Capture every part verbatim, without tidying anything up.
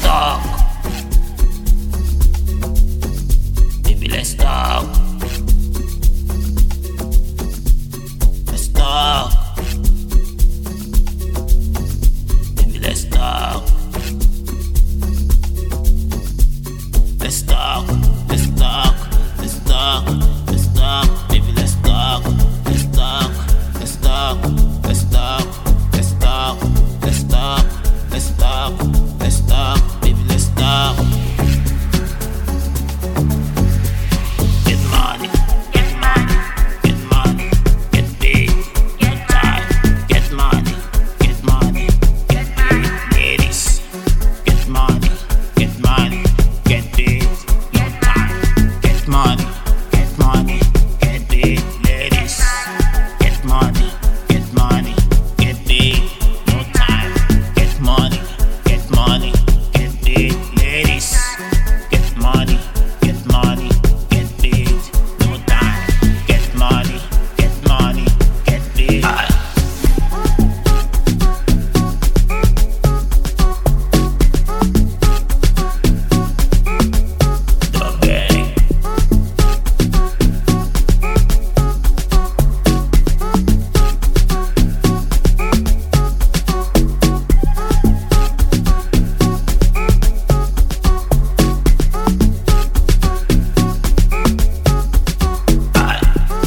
talk. Baby, let's talk. Let's talk. Baby, let's talk. Let's talk. Let's talk. Let's talk. Let's talk. Baby, let's talk. Let's talk. Let's talk. Let's talk. Let's talk. Let's talk. Let's talk. Let's talk. Baby, let's talk. Get money. Get money. Get money. Get paid. Get time. Get money. Get money. Get paid. Ladies. Get money. Get money. Get paid. Get time. Get money. Get money. Get paid. Ladies. Get money. Get money. Get paid. No time. Get money. Get money. Get paid. Ladies. Get money. Get money. Get paid. No time. Get money. Get money. Get paid. Aye. Okay. Aye.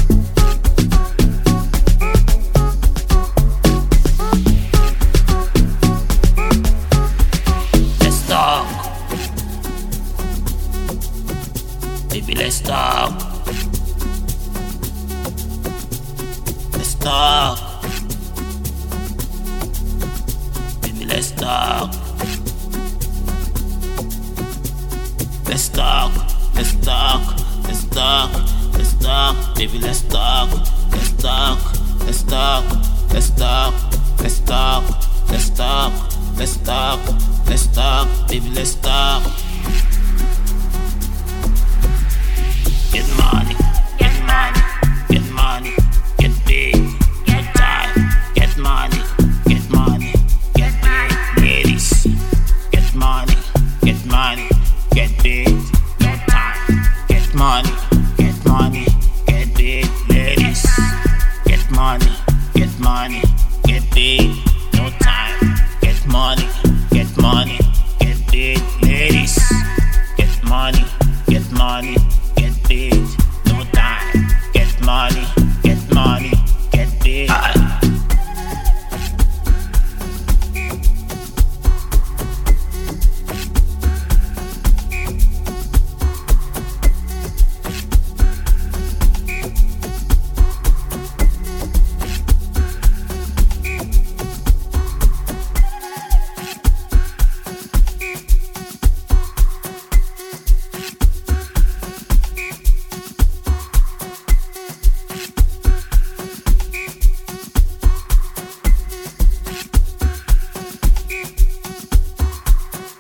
Let's talk. Baby, let's talk. Let's talk. Baby, let's talk. Let's talk. Let's talk. Let's talk. Let's talk. Baby, let's talk. Let's talk. Let's talk. Let's talk. Let's talk. Let's talk. Let's talk. Let's talk. Baby, let's talk. Get money. Get money. Get money. Get paid. Get time. Get money. Get money. Get paid. Ladies. Get money. Get money. Get paid. No time. Get money. Get money. Get paid. Ladies. Get money. Get money. Get paid.